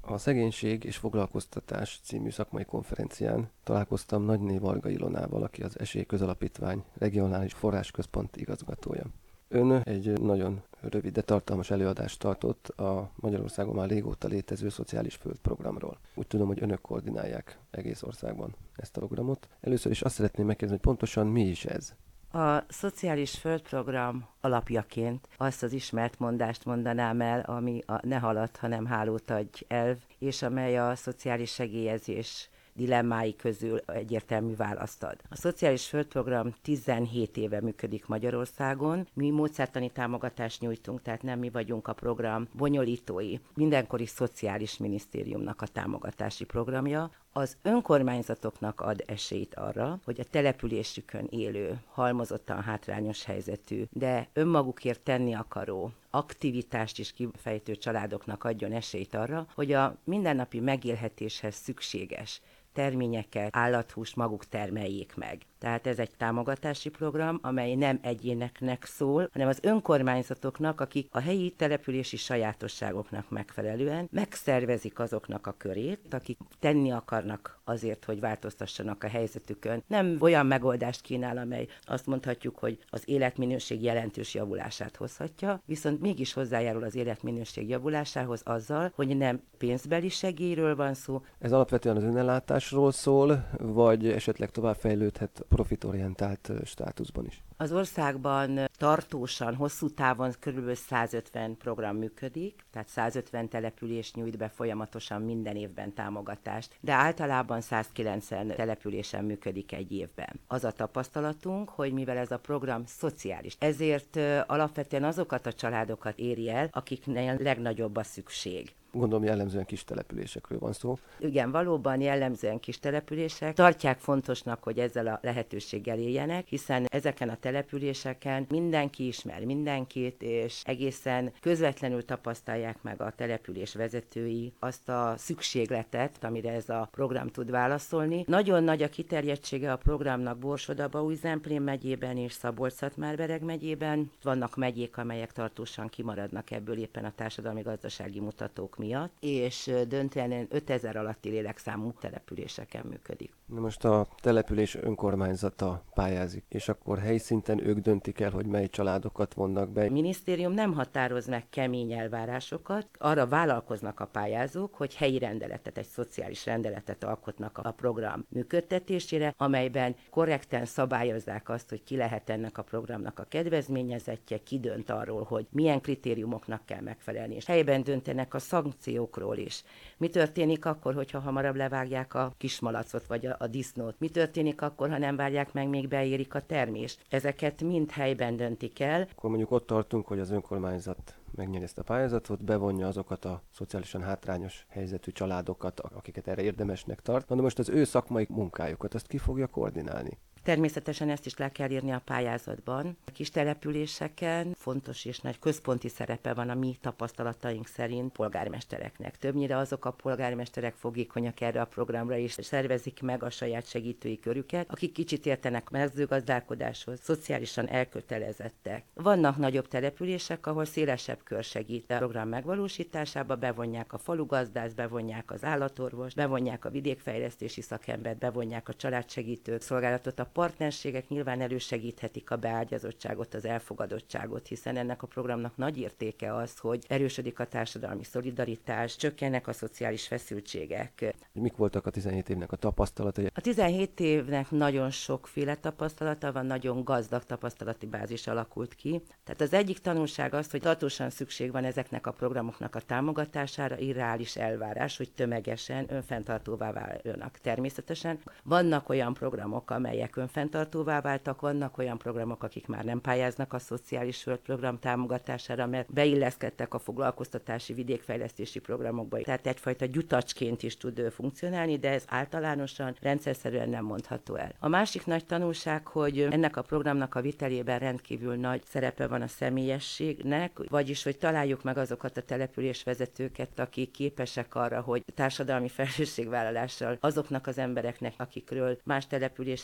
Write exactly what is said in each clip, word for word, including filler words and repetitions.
A Szegénység és Foglalkoztatás című szakmai konferencián találkoztam Nagyné Varga Ilonával, aki az Esélyközalapítvány regionális forrásközpont igazgatója. Ön egy nagyon rövid, de tartalmas előadást tartott a Magyarországon már régóta létező szociális földprogramról. Úgy tudom, hogy önök koordinálják egész országban ezt a programot. Először is azt szeretném megkérdezni, hogy pontosan mi is ez? A szociális földprogram alapjaként azt az ismert mondást mondanám el, ami a ne halad, hanem hálót adj elv, és amely a szociális segélyezés dilemmái közül egyértelmű választ ad. A szociális földprogram tizenhét éve működik Magyarországon. Mi módszertani támogatást nyújtunk, tehát nem mi vagyunk a program bonyolítói. Mindenkori szociális minisztériumnak a támogatási programja. Az önkormányzatoknak ad esélyt arra, hogy a településükön élő, halmozottan hátrányos helyzetű, de önmagukért tenni akaró, aktivitást is kifejtő családoknak adjon esélyt arra, hogy a mindennapi megélhetéshez szükséges terményeket, állathúst maguk termeljék meg. Tehát ez egy támogatási program, amely nem egyéneknek szól, hanem az önkormányzatoknak, akik a helyi települési sajátosságoknak megfelelően megszervezik azoknak a körét, akik tenni akarnak azért, hogy változtassanak a helyzetükön. Nem olyan megoldást kínál, amely azt mondhatjuk, hogy az életminőség jelentős javulását hozhatja, viszont mégis hozzájárul az életminőség javulásához azzal, hogy nem pénzbeli segélyről van szó. Ez alapvetően az önellátásról szól, vagy esetleg tovább fejlődhet profitorientált státuszban is? Az országban tartósan, hosszú távon kb. százötven program működik, tehát százötven település nyújt be folyamatosan minden évben támogatást, de általában százkilencven településen működik egy évben. Az a tapasztalatunk, hogy mivel ez a program szociális, ezért alapvetően azokat a családokat éri el, akiknél legnagyobb a szükség. Gondolom jellemzően kis településekről van szó. Igen, valóban jellemzően kis települések tartják fontosnak, hogy ezzel a lehetőséggel éljenek, hiszen ezeken a településeken mindenki ismer mindenkit, és egészen közvetlenül tapasztalják meg a település vezetői azt a szükségletet, amire ez a program tud válaszolni. Nagyon nagy a kiterjedtsége a programnak Borsod-Abaúj-Zemplén megyében és Szabolcs-Szatmár-Bereg megyében. Vannak megyék, amelyek tartósan kimaradnak ebből éppen a társadalmi-gazdasági mutatók miatt, és döntően ötezer alatti lélekszámú településeken működik. Na most a település önkormányzata pályázik, és akkor helyi szinten ők döntik el, hogy mely családokat vonnak be. A minisztérium nem határoz meg kemény elvárásokat, arra vállalkoznak a pályázók, hogy helyi rendeletet, egy szociális rendeletet alkotnak a program működtetésére, amelyben korrekten szabályozzák azt, hogy ki lehet ennek a programnak a kedvezményezettje, ki dönt arról, hogy milyen kritériumoknak kell megfelelni, és helyben döntenek a szankciókról is. Mi történik akkor, hogyha hamarabb levágják a kismalacot vagy a, a disznót? Mi történik akkor, ha nem várják meg, még beérik a termést? Ezeket mind helyben döntik el. Akkor mondjuk ott tartunk, hogy az önkormányzat megnyeri ezt a pályázatot, bevonja azokat a szociálisan hátrányos helyzetű családokat, akiket erre érdemesnek tart. Na de most az ő szakmai munkájukat, azt ki fogja koordinálni? Természetesen ezt is le kell írni a pályázatban. A kis településeken fontos és nagy központi szerepe van a mi tapasztalataink szerint polgármestereknek. Többnyire azok a polgármesterek fogékonyak erre a programra is szervezik meg a saját segítői körüket, akik kicsit értenek mezőgazdálkodáshoz, szociálisan elkötelezettek. Vannak nagyobb települések, ahol szélesebb kör segít a program megvalósításába, bevonják a falugazdászt, bevonják az állatorvost, bevonják a vidékfejlesztési szakembert, bevonják a családsegítő szolgálatot. A partnerségek nyilván elősegíthetik a beágyazottságot, az elfogadottságot, hiszen ennek a programnak nagy értéke az, hogy erősödik a társadalmi szolidaritás, csökkennek a szociális feszültségek. Mik voltak a tizenhét évnek a tapasztalatai? A tizenhét évnek nagyon sokféle tapasztalata van, nagyon gazdag tapasztalati bázis alakult ki. Tehát az egyik tanulság az, hogy tartósan szükség van ezeknek a programoknak a támogatására, irreális elvárás, hogy tömegesen önfenntartóvá váljanak. Természetesen vannak olyan programok, amelyek önfenntartóvá váltak, vannak olyan programok, akik már nem pályáznak a szociális földprogram támogatására, mert beilleszkedtek a foglalkoztatási vidékfejlesztési programokba. Tehát egyfajta gyutacsként is tud funkcionálni, de ez általánosan, rendszerszerűen nem mondható el. A másik nagy tanulság, hogy ennek a programnak a vitelében rendkívül nagy szerepe van a személyességnek, vagyis, hogy találjuk meg azokat a településvezetőket, akik képesek arra, hogy társadalmi felelősségvállalással azoknak az embereknek, akikről más településeken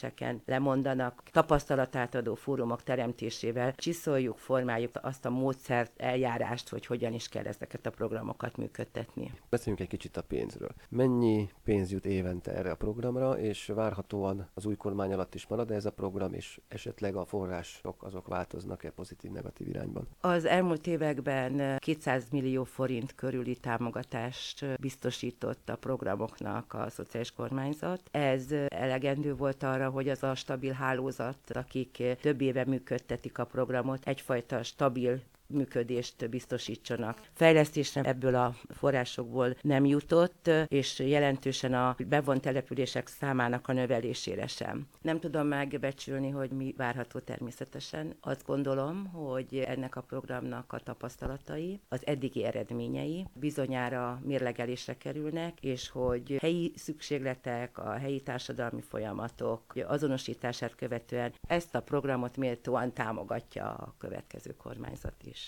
lemondanak, tapasztalatátadó fórumok teremtésével csiszoljuk, formáljuk azt a módszert, eljárást, hogy hogyan is kell ezeket a programokat működtetni. Beszéljünk egy kicsit a pénzről. Mennyi pénz jut évente erre a programra, és várhatóan az új kormány alatt is marad ez a program, és esetleg a források azok változnak-e pozitív-negatív irányban? Az elmúlt években kétszáz millió forint körüli támogatást biztosított a programoknak a szociális kormányzat. Ez elegendő volt arra, hogy az a stabil hálózat, akik több éve működtetik a programot, egyfajta stabil működést biztosítsanak. Fejlesztésre ebből a forrásokból nem jutott, és jelentősen a bevont települések számának a növelésére sem. Nem tudom megbecsülni, hogy mi várható természetesen. Azt gondolom, hogy ennek a programnak a tapasztalatai, az eddigi eredményei bizonyára mérlegelésre kerülnek, és hogy helyi szükségletek, a helyi társadalmi folyamatok azonosítását követően ezt a programot méltóan támogatja a következő kormányzat is.